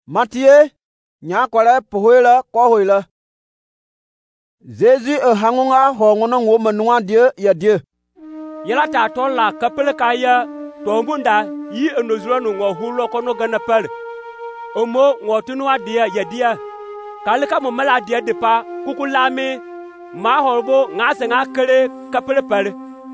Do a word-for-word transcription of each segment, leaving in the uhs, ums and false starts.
Matthieu nya kwala pohoila ko hoila. Jésus e hangunga hongono ngo manwa Dieu ya Dieu. Yala ta tola kapele kaya tombunda yi enozuro no ngo hulo kono gana pal. Omo ngo tunwa dia ya dia. Kalika mo mala dia de pa kukulame ma horbo ngase nga kele kapele pal.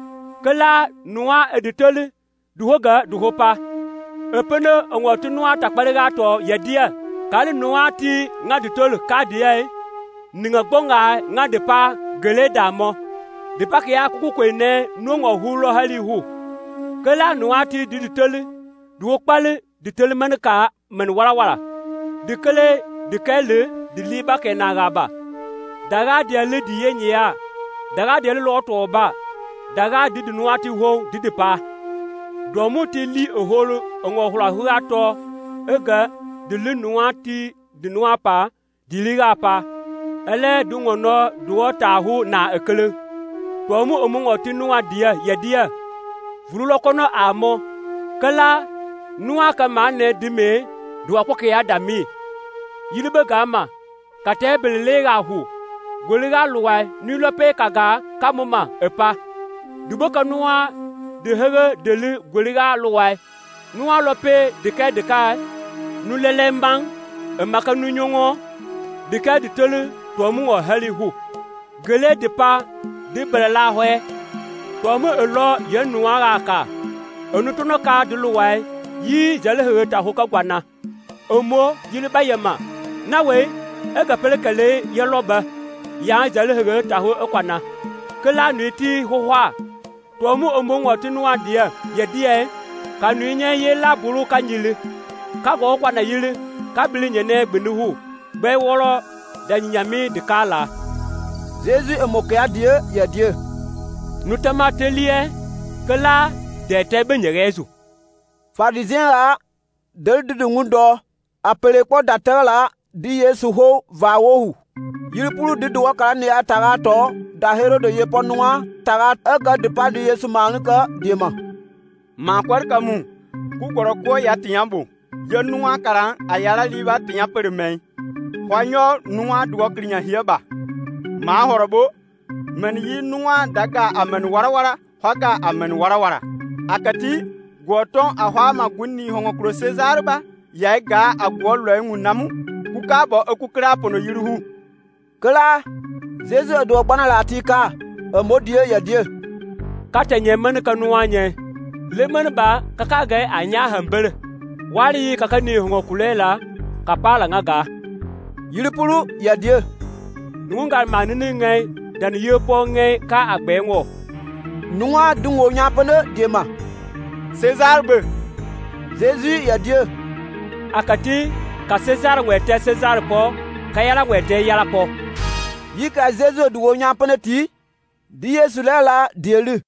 Kala nuwa editole duhoga duhopa. Epene ngo tunwa takpale ga to ya dia. Kali nuwa ti nga ditole ka dia. Ninga bonga nga de pa gele damo de pa ya kuku kwene nungo hulo hali hu kala nuati di ditele du kpale ditele manka man wala wala de kele de kele de liba ke na gaba daga de le di yenya daga de le loto ba daga di nuati ho di de pa do muti li oholo ngo hula hula to ega de le nuati de nuapa di liga pa ele dungo no duo tahu na ekele pomu omungo tinua dia ya dia vurulo kono amo kala nuwa kama ne dime duwa ko ke adami yilibe gama kate belega hu goliga luwa ni lope kaga kamuma epa dubo kanuwa de hege deli goliga luwa nuwa lope de ka de ka nulelembang emaka nunyongo de ka de tele tomu o hali hu gele de pa de bela hwe tomu elo ye nuara ka onu tono ka de luwai yi jale he ta ho ka gwana omo yile bayema nawe e ga pele kele ye loba ya jale he ta ho ekwana kala nuiti ho hwa tomu omo ngoti nuwa dia ye dia ka nunya ye la buru ka nyile ka go kwana yile ka bili nyene gbenu hu be woro d'anyami de kala. Jésus est moqué à Dieu, ya Dieu. Nous t'aimons atelier que là de te benyerezu. Pharisien là, de de ngundo, appelé quoi d'attendre là, di Yesu ho va wo. Yiri pulu di do ka ne atara to, da hero de yeponwa, tara aga de pa di Yesu manka diema. Ma kwar kamu, ku goro ko ya tiambo. Ye nuwa karan ayala liba tinya permei. Wanyo nuwa duwa krinya hieba ma horobo men yi nuwa daga amen warawara haga amen warawara akati goton ahwa magunni hongo kro Cesar ba ya ga agwolo enwu namu kuka bo ekukra pono yiruhu kala Jésus do gbana latika amodie ya die kata nyemen kanuwa nye lemen ba kaka ga anya hambere wari kaka ni hongo kulela kapala ngaga yiripulu ya Dieu nungal manini ngai dan yepo ngai ka agbengo nuwa dungo nyapane diema César be Jésus ya Dieu akati ka César wete César po ka yala wete yala po yika Jésus dungo nyapane ti di Yesu lela dielu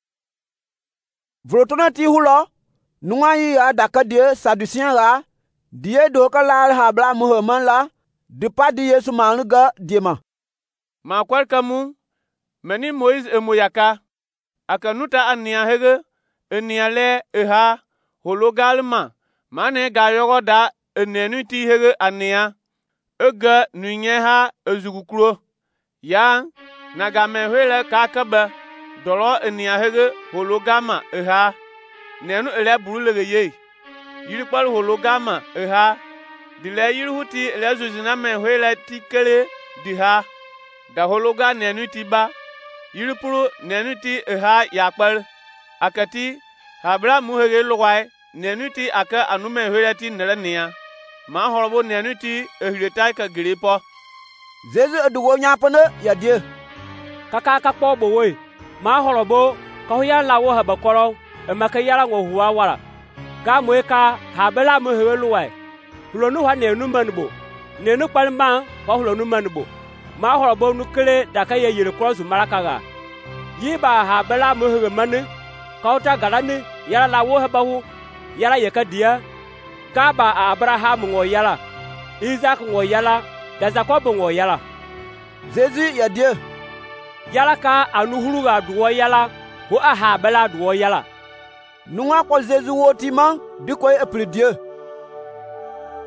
vrotona ti hulo nuwa yi ya daka die Sadducien la die do ka la habla muhammad la de pas de Yesu manuga diema. Ma kwar kamu meni Moïse e moyaka akanuta ania hege enia le eha hologalma mane ga yogo da enenu ti hege ania ega nunyeha ezugukuro ya naga mehwele kakaba dolo enia hege hologama eha nenu ele burule ye yiripal hologama eha dile yiruti ele zuzina mehwele tikele diha da hologa nenuti ba yiripuru nenuti eha yakpal akati habra muhege lowai nenuti aka anume hweleti nerenia ma horobo nenuti ehireta ka gripo Jésus edugo nyapane ya die kaka ka kpo bowe ma horobo ka hoya lawo habakoro e maka yara ngo huwa wala ga moeka habela muhege lowai hulonu ha nenu manbo nenu palma ha hulonu manbo ma horobo nukele daka ye yire krosu marakaga yiba ha bela muhege mane kauta galani yara lawo habahu yara yeka dia kaba Abraham ngo yala Isaac ngo yala da Jacob ngo yala Jésus ya Dieu yala ka anuhuru ga duwo yala ho aha bela duwo yala nunga ko Jésus wotima diko e plus Dieu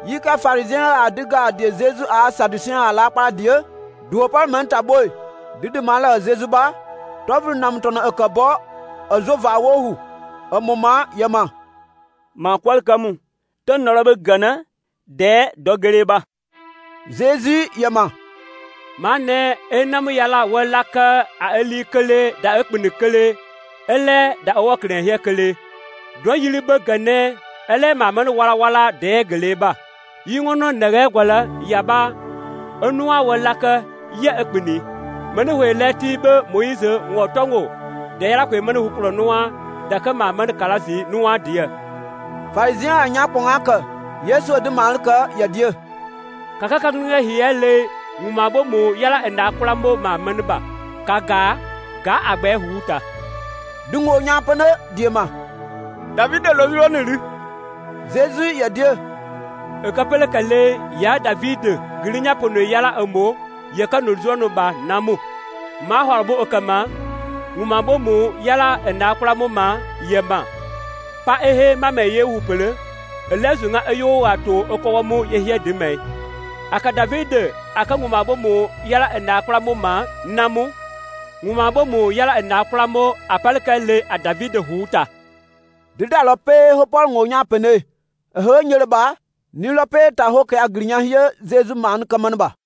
yi ka pharisien a diga de Jésus a sadducien a la pa die duo par man taboy di de mala Jésus ba tovru nam ton e ka bo e zo va wo hu e moma yama ma kwal kamu ton narabe gana de dogere ba Jésus yama mane enam yala wala ka a eli kele da ekpene kele ele da owokre he kele do yili be gane ele ma man wala wala de gele ba yingono nege gwala yaba onua wala ka ye ekpene mane we leti be Moise ngotongo de yala kwe mane hukro noa da ka ma man kalasi noa dia pharisien anya ponga ka Yesu de malka ya die kaka ka nge hiele ngumabo mo yala enda kulambo ma manba kaga ga agbe huta dungo nya pane die ma David lo yiro ni Jésus ya die e kapele kale ya David girinya pono yala amo ye ka no zono ba namu ma horbo okama ngumabo mo yala enda kulamo ma yema pa ehe ma me ye hupele elezunga ayo ato okowamu ye hie de me aka David aka ngumabo mo yala enda kulamo ma namu ngumabo mo yala enda kulamo apalka le a David huta dida lope ho pol ngonya pene he nyere ba ni lope ta ho ke agrinya hie Jésus man kaman ba